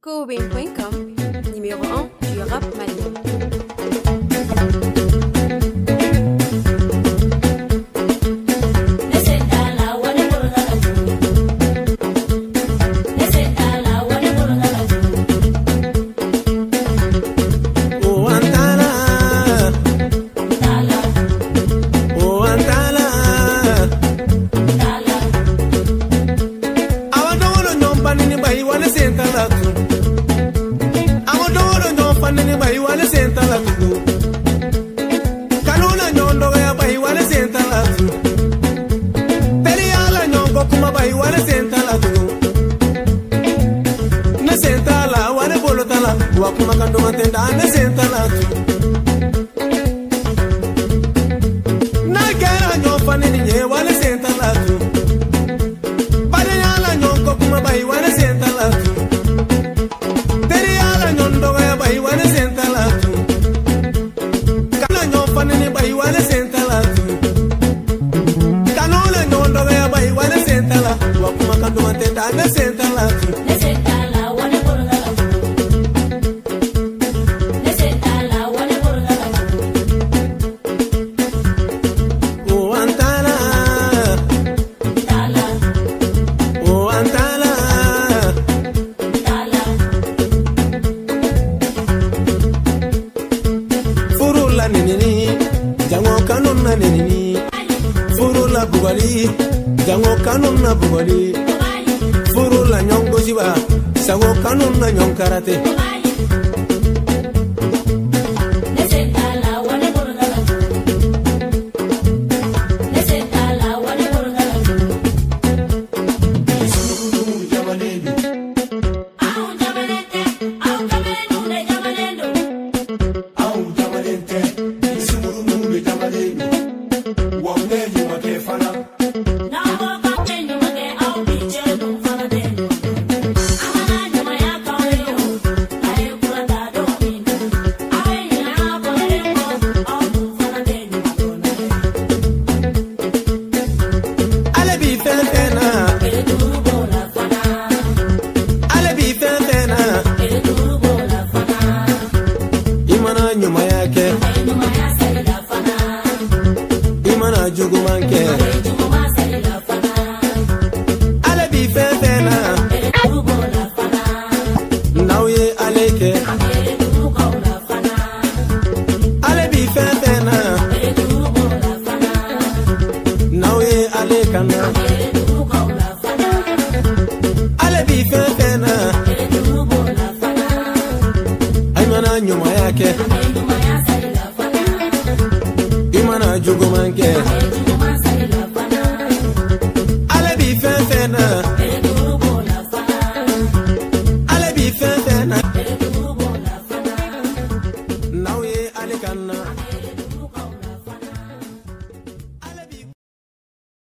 Koobin.com, numéro 1 du rap malien. Wakuma kando matenda ne sentala tu na kera nyo fanini nye wale sentala tu bade yala nyo ko kuma bai wale sentala tu teri yala nyo ndoga ya bai wale sentala tu kana nyo fanini bai wale sentala tu kanole nyo ndoga ya bai wale sentala wakuma kando matenda ne sentala tu Furula bugali, jango kanun na bugali. Furula nyongo jiba, sango kanun na nyong karate. Jugumanke ale bi fefena nauye aleke ale bi fefena nauye alekana ale bi fefena aymana nyuma yake imana jugumanke ale bi fefena ale bi fefena nauye alekana